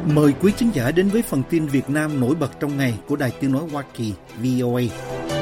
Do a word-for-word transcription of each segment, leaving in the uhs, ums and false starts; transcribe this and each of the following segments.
Mời quý khán giả đến với phần tin Việt Nam nổi bật trong ngày của Đài Tiếng nói Hoa Kỳ vê o a.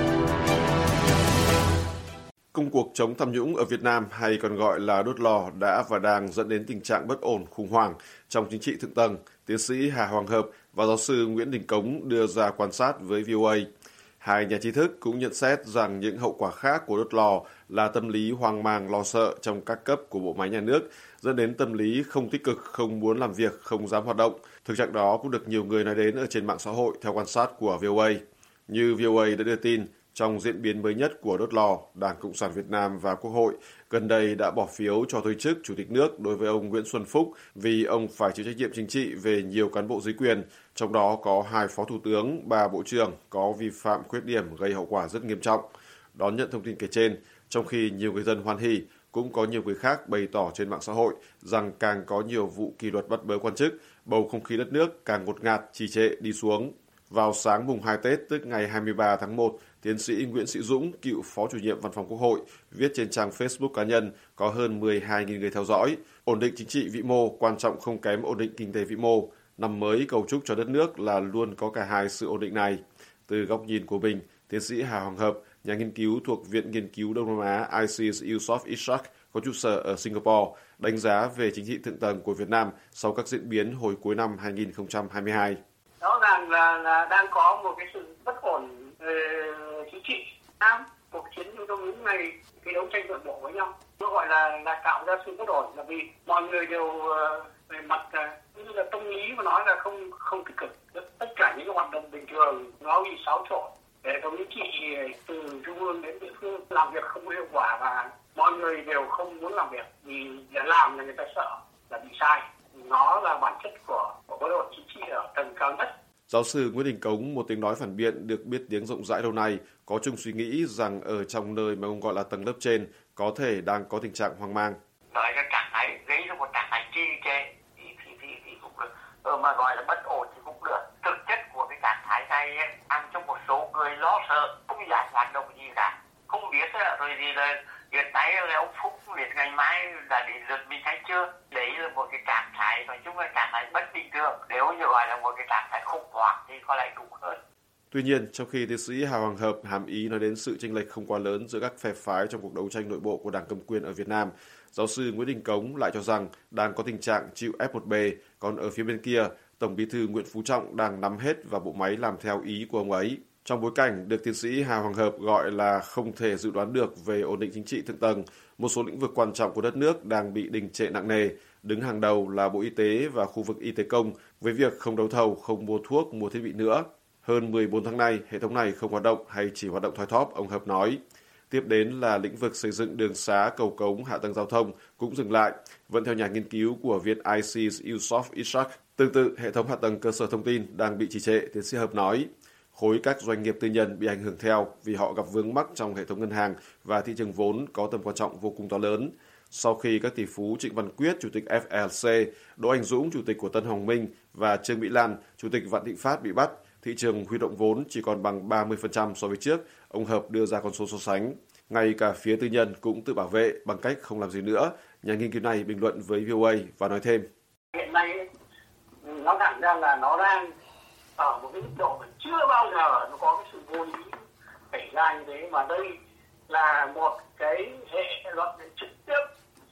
Công cuộc chống tham nhũng ở Việt Nam, hay còn gọi là đốt lò, đã và đang dẫn đến tình trạng bất ổn, khủng hoảng trong chính trị thượng tầng. Tiến sĩ Hà Hoàng Hợp và giáo sư Nguyễn Đình Cống đưa ra quan sát với vê o a. Hai nhà trí thức cũng nhận xét rằng những hậu quả khác của đốt lò là tâm lý hoang mang, lo sợ trong các cấp của bộ máy nhà nước, dẫn đến tâm lý không tích cực, không muốn làm việc, không dám hoạt động. Thực trạng đó cũng được nhiều người nói đến ở trên mạng xã hội theo quan sát của vê o a. Như vê o a đã đưa tin, trong diễn biến mới nhất của đốt lò, Đảng Cộng sản Việt Nam và Quốc hội gần đây đã bỏ phiếu cho thôi chức Chủ tịch nước đối với ông Nguyễn Xuân Phúc vì ông phải chịu trách nhiệm chính trị về nhiều cán bộ dưới quyền, trong đó có hai phó thủ tướng, ba bộ trưởng có vi phạm khuyết điểm gây hậu quả rất nghiêm trọng. Đón nhận thông tin kể trên, trong khi nhiều người dân hoan hỉ, cũng có nhiều người khác bày tỏ trên mạng xã hội rằng càng có nhiều vụ kỷ luật bắt bớ quan chức, bầu không khí đất nước càng ngột ngạt, trì trệ đi xuống. Vào sáng mùng hai Tết, tức ngày hai mươi ba tháng một, tiến sĩ Nguyễn Sĩ Dũng, cựu Phó Chủ nhiệm Văn phòng Quốc hội, viết trên trang Facebook cá nhân có hơn mười hai nghìn người theo dõi. Ổn định chính trị vĩ mô quan trọng không kém ổn định kinh tế vĩ mô. Năm mới cầu chúc cho đất nước là luôn có cả hai sự ổn định này. Từ góc nhìn của mình, tiến sĩ Hà Hoàng Hợp, nhà nghiên cứu thuộc Viện Nghiên cứu Đông Nam Á I C E S Yusof Ishak có trụ sở ở Singapore, đánh giá về chính trị thượng tầng của Việt Nam sau các diễn biến hồi cuối năm hai nghìn không trăm hai mươi hai. Rõ ràng là, là đang có một cái sự bất ổn về chính trị. Nam cuộc chiến chống tham nhũng này, cái đấu tranh nội bộ với nhau, nó gọi là là tạo ra sự bất ổn, là vì mọi người đều về mặt như là tâm lý mà nói là không không tích cực. Tất cả những cái hoạt động bình thường nó bị xáo trộn. Hệ thống chính trị từ trung ương đến địa phương làm việc không có hiệu quả và mọi người đều không muốn làm việc vì để làm là người ta sợ là bị sai. Nó là bản chất của của bất ổn chính trị ở tầng cao nhất. Giáo sư Nguyễn Đình Cống, một tiếng nói phản biện được biết tiếng rộng rãi lâu nay, có chung suy nghĩ rằng ở trong nơi mà ông gọi là tầng lớp trên có thể đang có tình trạng hoang mang. Nói ra trạng thái gây ra một trạng thái trì trệ thì, thì, thì, thì cũng được, ờ, mà gọi là bất ổn thì cũng được. Thực chất của cái trạng thái này ăn cho một số người lo sợ, không dám hoạt động gì cả, không biết rồi thì là hiện nay là ông Phúc biết ngày mai là đến lượt mình hay chưa. Đấy là một cái trạng thái, nói chung là trạng thái bất bình thường. Nếu như gọi là một cái trạng thái khủng hoảng thì có lẽ đúng hơn. Tuy nhiên, trong khi tiến sĩ Hà Hoàng Hợp hàm ý nói đến sự chênh lệch không quá lớn giữa các phe phái trong cuộc đấu tranh nội bộ của Đảng cầm quyền ở Việt Nam, giáo sư Nguyễn Đình Cống lại cho rằng đang có tình trạng chịu ép một bề, còn ở phía bên kia, Tổng Bí thư Nguyễn Phú Trọng đang nắm hết và bộ máy làm theo ý của ông ấy. Trong bối cảnh được tiến sĩ Hà Hoàng Hợp gọi là không thể dự đoán được về ổn định chính trị thượng tầng, một số lĩnh vực quan trọng của đất nước đang bị đình trệ nặng nề, đứng hàng đầu là Bộ Y tế và khu vực y tế công với việc không đấu thầu, không mua thuốc, mua thiết bị nữa. Hơn mười bốn tháng nay, hệ thống này không hoạt động hay chỉ hoạt động thoi thóp, ông Hợp nói. Tiếp đến là lĩnh vực xây dựng đường xá, cầu cống, hạ tầng giao thông cũng dừng lại, vẫn theo nhà nghiên cứu của Viện I C E S Yusof Ishak. Tương tự, hệ thống hạ tầng cơ sở thông tin đang bị trì trệ, tiến sĩ Hợp nói. Khối các doanh nghiệp tư nhân bị ảnh hưởng theo vì họ gặp vướng mắc trong hệ thống ngân hàng và thị trường vốn có tầm quan trọng vô cùng to lớn. Sau khi các tỷ phú Trịnh Văn Quyết, Chủ tịch F L C, Đỗ Anh Dũng, Chủ tịch của Tân Hoàng Minh và Trương Mỹ Lan, Chủ tịch Vạn Thịnh Phát bị bắt, thị trường huy động vốn chỉ còn bằng ba mươi phần trăm so với trước, ông Hợp đưa ra con số so sánh. Ngay cả phía tư nhân cũng tự bảo vệ bằng cách không làm gì nữa. Nhà nghiên cứu này bình luận với vê o a và nói thêm. Hiện nay nó thẳng ra là nó đang ở một cái mức độ mà chưa bao giờ nó có cái sự vô lý xảy ra như thế, mà đây là một cái hệ luận trực tiếp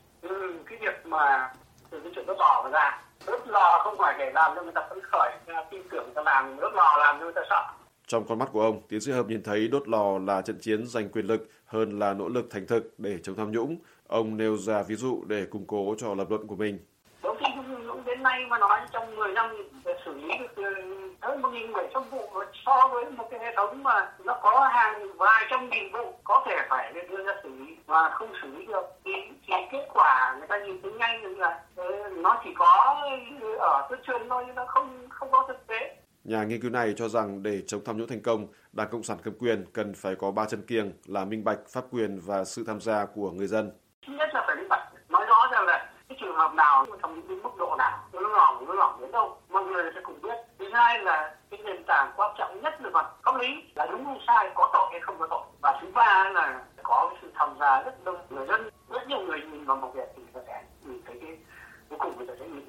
từ cái việc mà từ cái chuyện đốt lò mà ra. Đốt lò không phải để làm cho người ta phấn khởi, người ta tin tưởng người ta làm, đốt lò làm cho người ta sợ. Trong con mắt của ông, tiến sĩ Hợp nhìn thấy đốt lò là trận chiến giành quyền lực hơn là nỗ lực thành thực để chống tham nhũng. Ông nêu ra ví dụ để củng cố cho lập luận của mình. Đấu tranh chống tham nhũng đến nay mà nói trong mười năm để xử lý được hơn một nghìn bảy trăm vụ, so với một cái hệ thống mà nó có hàng vài trăm nghìn vụ có thể phải đưa ra xử lý mà không xử lý được thì, thì kết quả người ta nhìn thấy ngay là nó chỉ có ở tuyên truyền thôi, nó không không có thực tế. Nhà nghiên cứu này cho rằng để chống tham nhũng thành công, Đảng Cộng sản cầm quyền cần phải có ba chân kiêng là minh bạch, pháp quyền và sự tham gia của người dân. Thứ nhất là phải minh bạch, nói rõ rằng là cái trường hợp nào, tham nhũng đến mức độ nào, nó lỏng, nó lỏng đến đâu, mọi người sẽ cùng biết. Thứ hai là cái nền tảng quan trọng nhất về mặt pháp lý là đúng hay sai, có tội hay không có tội. Và thứ ba là có cái sự tham gia rất đông người dân, rất nhiều người nhìn vào một việc thì người ta sẽ nhìn thấy cái cuối cùng người ta sẽ nhìn thấy cái sự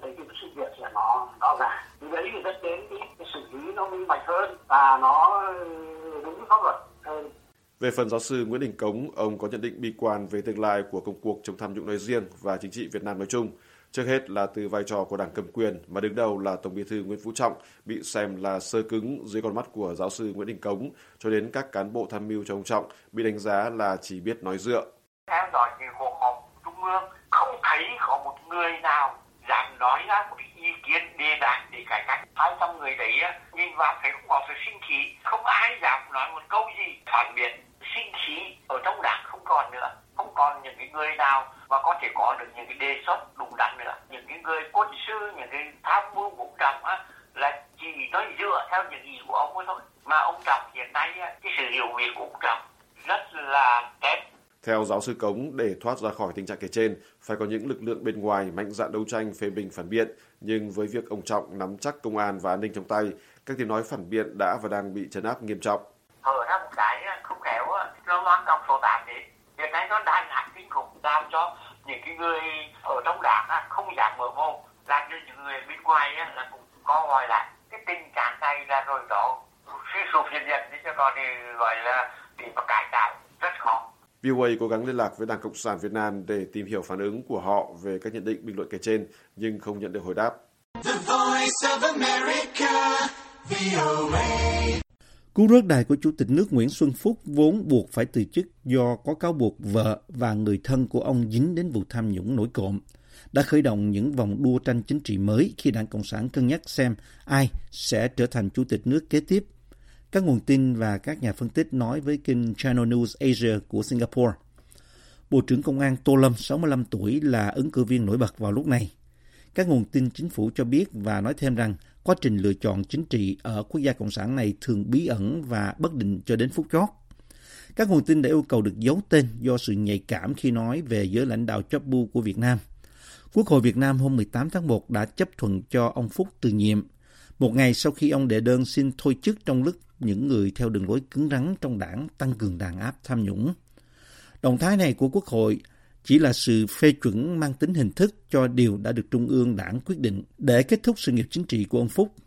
sự việc là nó rõ ràng. Thì đấy thì dẫn đến cái, cái xử lý nó minh bạch hơn và nó đúng pháp luật hơn. Về phần giáo sư Nguyễn Đình Cống, ông có nhận định bi quan về tương lai của công cuộc chống tham nhũng nói riêng và chính trị Việt Nam nói chung. Trước hết là từ vai trò của đảng cầm quyền mà đứng đầu là Tổng Bí thư Nguyễn Phú Trọng bị xem là sơ cứng dưới con mắt của giáo sư Nguyễn Đình Cống, cho đến các cán bộ tham mưu cho ông Trọng bị đánh giá là chỉ biết nói dựa. Theo dõi những cuộc họp trung ương, không thấy có một người nào dám nói ra một ý kiến đề đạt để cải cách. Hai trăm người đấy nhìn vào thấy không có sự sinh khí, không ai dám nói một câu gì phản biện. Sinh khí ở trong đảng không còn nữa, không còn những cái người nào mà có thể có được những cái đề xuất đúng đắn nữa. Những cái người quân sư, những cái tham mưu của ông Trọng á, là chỉ nói dựa theo những ý của ông ấy thôi. Mà ông Trọng hiện nay cái sự hiểu biết của ông Trọng rất là kém. Theo giáo sư Cống, để thoát ra khỏi tình trạng kể trên, phải có những lực lượng bên ngoài mạnh dạn đấu tranh phê bình phản biện. Nhưng với việc ông Trọng nắm chắc công an và an ninh trong tay, các tiếng nói phản biện đã và đang bị trấn áp nghiêm trọng. Hở ra một cái không khéo, nó loan trong số tám đấy. Hiện nay nó đang hạt kinh khủng, làm cho những cái người ở trong đảng không dám mở mồm, làm cho những người bên ngoài là cũng co gọi lại. Cái tình trạng này là rồi đó suy sụp dần dần, cho còn thì gọi là để mà cải tạo rất khó. vê o a cố gắng liên lạc với Đảng Cộng sản Việt Nam để tìm hiểu phản ứng của họ về các nhận định bình luận kể trên, nhưng không nhận được hồi đáp. The Voice of America, vê o a. Cú rớt đài của Chủ tịch nước Nguyễn Xuân Phúc vốn buộc phải từ chức do có cáo buộc vợ và người thân của ông dính đến vụ tham nhũng nổi cộm, đã khởi động những vòng đua tranh chính trị mới khi Đảng Cộng sản cân nhắc xem ai sẽ trở thành Chủ tịch nước kế tiếp. Các nguồn tin và các nhà phân tích nói với kênh Channel News Asia của Singapore. Bộ trưởng Công an Tô Lâm, sáu mươi lăm tuổi, là ứng cử viên nổi bật vào lúc này. Các nguồn tin chính phủ cho biết và nói thêm rằng quá trình lựa chọn chính trị ở quốc gia Cộng sản này thường bí ẩn và bất định cho đến phút chót. Các nguồn tin đã yêu cầu được giấu tên do sự nhạy cảm khi nói về giới lãnh đạo chóp bu của Việt Nam. Quốc hội Việt Nam hôm mười tám tháng một đã chấp thuận cho ông Phúc từ nhiệm, một ngày sau khi ông đệ đơn xin thôi chức trong lúc những người theo đường lối cứng rắn trong đảng tăng cường đàn áp tham nhũng. Động thái này của Quốc hội chỉ là sự phê chuẩn mang tính hình thức cho điều đã được Trung ương Đảng quyết định để kết thúc sự nghiệp chính trị của ông Phúc.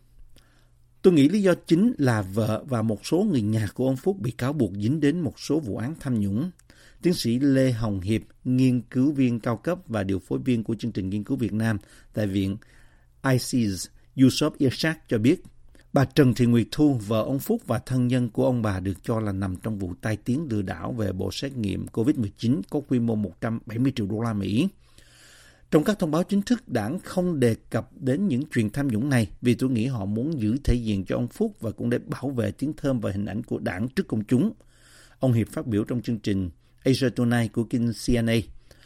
Tôi nghĩ lý do chính là vợ và một số người nhà của ông Phúc bị cáo buộc dính đến một số vụ án tham nhũng. Tiến sĩ Lê Hồng Hiệp, nghiên cứu viên cao cấp và điều phối viên của chương trình nghiên cứu Việt Nam tại Viện i xê e ét Yusof Irshad cho biết, bà Trần Thị Nguyệt Thu, vợ ông Phúc và thân nhân của ông bà được cho là nằm trong vụ tai tiếng lừa đảo về bộ xét nghiệm covid mười chín có quy mô một trăm bảy mươi triệu đô la Mỹ. Trong các thông báo chính thức, đảng không đề cập đến những chuyện tham nhũng này vì tôi nghĩ họ muốn giữ thể diện cho ông Phúc và cũng để bảo vệ tiếng thơm và hình ảnh của đảng trước công chúng. Ông Hiệp phát biểu trong chương trình Asia Tonight của kênh xê en a.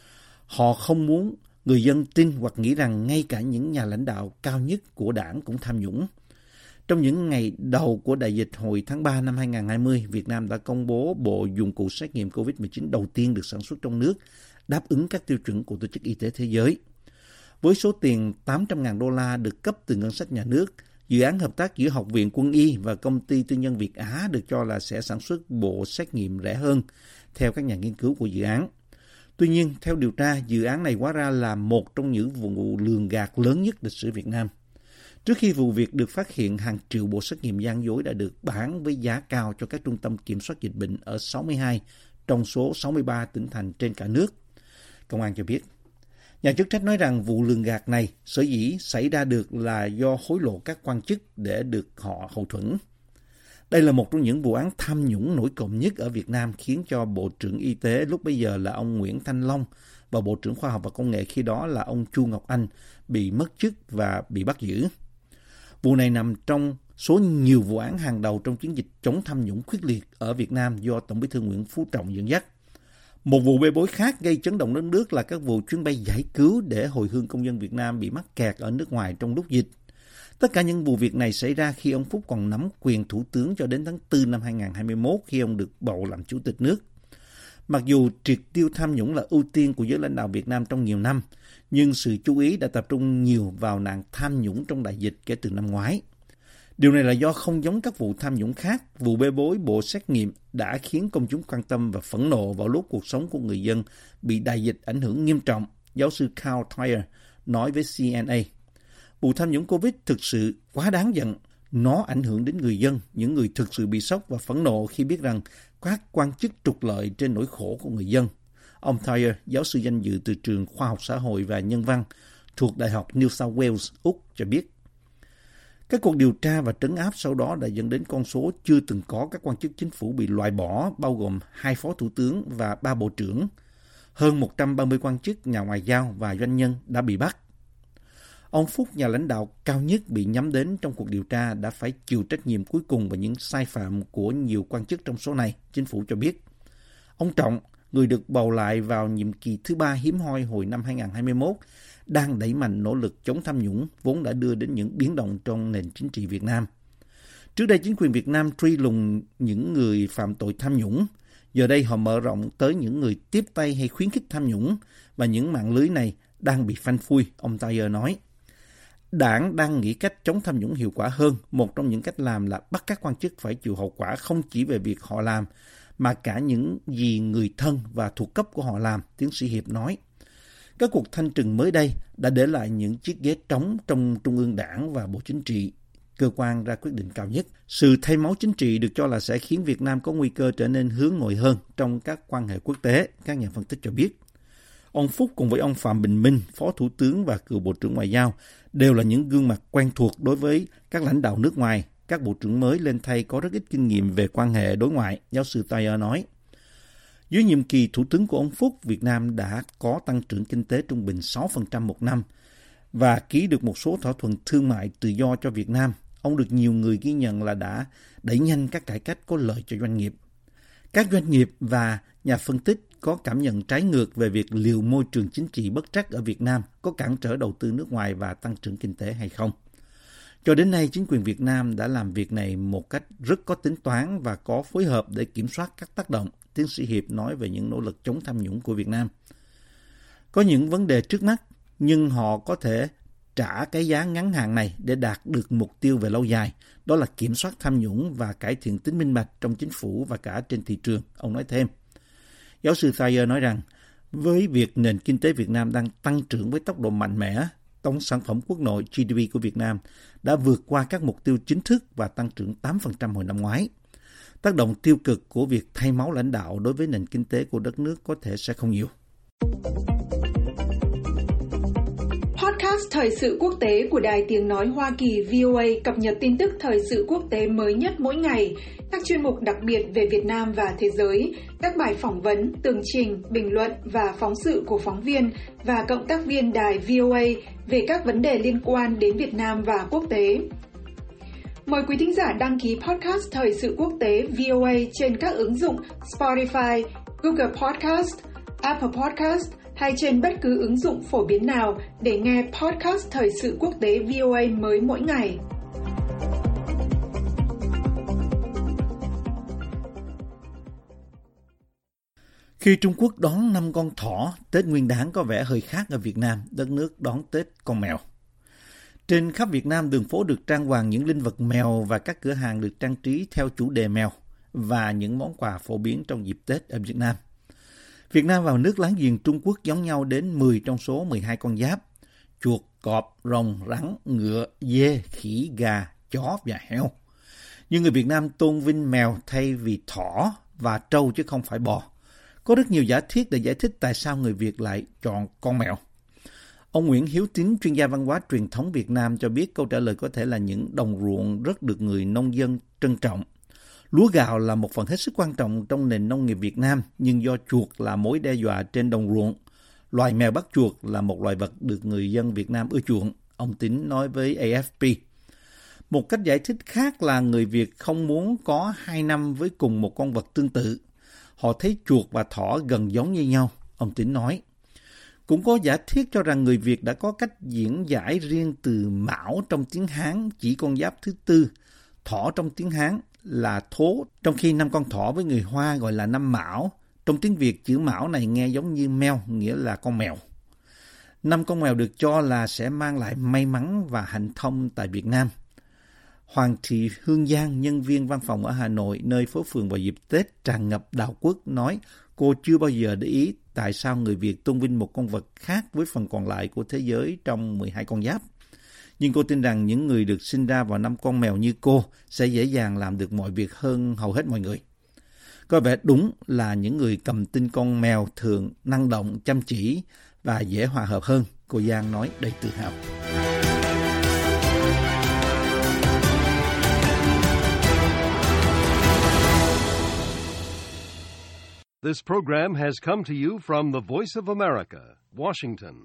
Họ không muốn người dân tin hoặc nghĩ rằng ngay cả những nhà lãnh đạo cao nhất của đảng cũng tham nhũng. Trong những ngày đầu của đại dịch hồi tháng ba năm hai nghìn không trăm hai mươi, Việt Nam đã công bố bộ dụng cụ xét nghiệm covid mười chín đầu tiên được sản xuất trong nước, đáp ứng các tiêu chuẩn của Tổ chức Y tế Thế giới. Với số tiền tám trăm nghìn đô la được cấp từ ngân sách nhà nước, dự án hợp tác giữa Học viện Quân y và công ty tư nhân Việt Á được cho là sẽ sản xuất bộ xét nghiệm rẻ hơn, theo các nhà nghiên cứu của dự án. Tuy nhiên, theo điều tra, dự án này hóa ra là một trong những vụ lường gạt lớn nhất lịch sử Việt Nam. Trước khi vụ việc được phát hiện, hàng triệu bộ xét nghiệm gian dối đã được bán với giá cao cho các trung tâm kiểm soát dịch bệnh ở sáu mươi hai trong số sáu mươi ba tỉnh thành trên cả nước. Công an cho biết, nhà chức trách nói rằng vụ lường gạt này sở dĩ xảy ra được là do hối lộ các quan chức để được họ hậu thuẫn. Đây là một trong những vụ án tham nhũng nổi cộm nhất ở Việt Nam, khiến cho Bộ trưởng Y tế lúc bấy giờ là ông Nguyễn Thanh Long và Bộ trưởng Khoa học và Công nghệ khi đó là ông Chu Ngọc Anh bị mất chức và bị bắt giữ. Vụ này nằm trong số nhiều vụ án hàng đầu trong chiến dịch chống tham nhũng quyết liệt ở Việt Nam do Tổng Bí thư Nguyễn Phú Trọng dẫn dắt. Một vụ bê bối khác gây chấn động đất nước là các vụ chuyến bay giải cứu để hồi hương công dân Việt Nam bị mắc kẹt ở nước ngoài trong lúc dịch. Tất cả những vụ việc này xảy ra khi ông Phúc còn nắm quyền thủ tướng cho đến tháng tư năm hai nghìn không trăm hai mươi mốt khi ông được bầu làm chủ tịch nước. Mặc dù triệt tiêu tham nhũng là ưu tiên của giới lãnh đạo Việt Nam trong nhiều năm, nhưng sự chú ý đã tập trung nhiều vào nạn tham nhũng trong đại dịch kể từ năm ngoái. Điều này là do không giống các vụ tham nhũng khác, vụ bê bối bộ xét nghiệm đã khiến công chúng quan tâm và phẫn nộ vào lúc cuộc sống của người dân bị đại dịch ảnh hưởng nghiêm trọng, giáo sư Carl Thayer nói với xê en a. Vụ tham nhũng Covid thực sự quá đáng giận. Nó ảnh hưởng đến người dân, những người thực sự bị sốc và phẫn nộ khi biết rằng các quan chức trục lợi trên nỗi khổ của người dân. Ông Thayer, giáo sư danh dự từ trường Khoa học Xã hội và Nhân văn thuộc Đại học New South Wales, Úc cho biết. Các cuộc điều tra và trấn áp sau đó đã dẫn đến con số chưa từng có các quan chức chính phủ bị loại bỏ, bao gồm hai phó thủ tướng và ba bộ trưởng. Hơn một trăm ba mươi quan chức, nhà ngoại giao và doanh nhân đã bị bắt. Ông Phúc, nhà lãnh đạo cao nhất bị nhắm đến trong cuộc điều tra, đã phải chịu trách nhiệm cuối cùng về những sai phạm của nhiều quan chức trong số này, chính phủ cho biết. Ông Trọng, người được bầu lại vào nhiệm kỳ thứ ba hiếm hoi hồi năm hai không hai mốt, đang đẩy mạnh nỗ lực chống tham nhũng, vốn đã đưa đến những biến động trong nền chính trị Việt Nam. Trước đây, chính quyền Việt Nam truy lùng những người phạm tội tham nhũng. Giờ đây họ mở rộng tới những người tiếp tay hay khuyến khích tham nhũng, và những mạng lưới này đang bị phanh phui, ông Thayer nói. Đảng đang nghĩ cách chống tham nhũng hiệu quả hơn. Một trong những cách làm là bắt các quan chức phải chịu hậu quả không chỉ về việc họ làm, mà cả những gì người thân và thuộc cấp của họ làm, tiến sĩ Hiệp nói. Các cuộc thanh trừng mới đây đã để lại những chiếc ghế trống trong Trung ương Đảng và Bộ Chính trị, cơ quan ra quyết định cao nhất. Sự thay máu chính trị được cho là sẽ khiến Việt Nam có nguy cơ trở nên hướng nội hơn trong các quan hệ quốc tế, các nhà phân tích cho biết. Ông Phúc cùng với ông Phạm Bình Minh, Phó Thủ tướng và cựu Bộ trưởng Ngoại giao, đều là những gương mặt quen thuộc đối với các lãnh đạo nước ngoài. Các bộ trưởng mới lên thay có rất ít kinh nghiệm về quan hệ đối ngoại, giáo sư Thayer nói. Dưới nhiệm kỳ thủ tướng của ông Phúc, Việt Nam đã có tăng trưởng kinh tế trung bình sáu phần trăm một năm và ký được một số thỏa thuận thương mại tự do cho Việt Nam. Ông được nhiều người ghi nhận là đã đẩy nhanh các cải cách có lợi cho doanh nghiệp. Các doanh nghiệp và nhà phân tích có cảm nhận trái ngược về việc liệu môi trường chính trị bất trắc ở Việt Nam có cản trở đầu tư nước ngoài và tăng trưởng kinh tế hay không. Cho đến nay, chính quyền Việt Nam đã làm việc này một cách rất có tính toán và có phối hợp để kiểm soát các tác động, tiến sĩ Hiệp nói về những nỗ lực chống tham nhũng của Việt Nam. Có những vấn đề trước mắt, nhưng họ có thể trả cái giá ngắn hạn này để đạt được mục tiêu về lâu dài, đó là kiểm soát tham nhũng và cải thiện tính minh bạch trong chính phủ và cả trên thị trường, ông nói thêm. Giáo sư Thayer nói rằng, với việc nền kinh tế Việt Nam đang tăng trưởng với tốc độ mạnh mẽ, tổng sản phẩm quốc nội G D P của Việt Nam đã vượt qua các mục tiêu chính thức và tăng trưởng tám phần trăm hồi năm ngoái. Tác động tiêu cực của việc thay máu lãnh đạo đối với nền kinh tế của đất nước có thể sẽ không nhiều. Podcast Thời sự quốc tế của Đài Tiếng Nói Hoa Kỳ V O A cập nhật tin tức thời sự quốc tế mới nhất mỗi ngày, các chuyên mục đặc biệt về Việt Nam và thế giới, các bài phỏng vấn, tường trình, bình luận và phóng sự của phóng viên và cộng tác viên đài V O A về các vấn đề liên quan đến Việt Nam và quốc tế. Mời quý thính giả đăng ký podcast Thời sự quốc tế V O A trên các ứng dụng Spotify, Google Podcast, Apple Podcast hay trên bất cứ ứng dụng phổ biến nào để nghe podcast Thời sự quốc tế V O A mới mỗi ngày. Khi Trung Quốc đón năm con thỏ, Tết Nguyên Đán có vẻ hơi khác ở Việt Nam, đất nước đón Tết con mèo. Trên khắp Việt Nam, đường phố được trang hoàng những linh vật mèo và các cửa hàng được trang trí theo chủ đề mèo và những món quà phổ biến trong dịp Tết ở Việt Nam. Việt Nam và nước láng giềng Trung Quốc giống nhau đến mười trong số mười hai con giáp: chuột, cọp, rồng, rắn, ngựa, dê, khỉ, gà, chó và heo. Nhưng người Việt Nam tôn vinh mèo thay vì thỏ và trâu chứ không phải bò. Có rất nhiều giả thiết để giải thích tại sao người Việt lại chọn con mèo. Ông Nguyễn Hiếu Tín, chuyên gia văn hóa truyền thống Việt Nam cho biết câu trả lời có thể là những đồng ruộng rất được người nông dân trân trọng. Lúa gạo là một phần hết sức quan trọng trong nền nông nghiệp Việt Nam, nhưng do chuột là mối đe dọa trên đồng ruộng, loài mèo bắt chuột là một loài vật được người dân Việt Nam ưa chuộng, ông Tín nói với A F P. Một cách giải thích khác là người Việt không muốn có hai năm với cùng một con vật tương tự. Họ thấy chuột và thỏ gần giống như nhau, ông Tín nói. Cũng có giả thiết cho rằng người Việt đã có cách diễn giải riêng từ mão trong tiếng Hán chỉ con giáp thứ tư, thỏ trong tiếng Hán là thố, trong khi năm con thỏ với người Hoa gọi là năm mão. Trong tiếng Việt, chữ mão này nghe giống như meo, nghĩa là con mèo. Năm con mèo được cho là sẽ mang lại may mắn và hanh thông tại Việt Nam. Hoàng Thị Hương Giang, nhân viên văn phòng ở Hà Nội, nơi phố phường vào dịp Tết tràn ngập đạo quốc, nói cô chưa bao giờ để ý tại sao người Việt tôn vinh một con vật khác với phần còn lại của thế giới trong mười hai con giáp. Nhưng cô tin rằng những người được sinh ra vào năm con mèo như cô sẽ dễ dàng làm được mọi việc hơn hầu hết mọi người. Có vẻ đúng là những người cầm tinh con mèo thường năng động, chăm chỉ và dễ hòa hợp hơn, cô Giang nói đầy tự hào. This program has come to you from the Voice of America, Washington.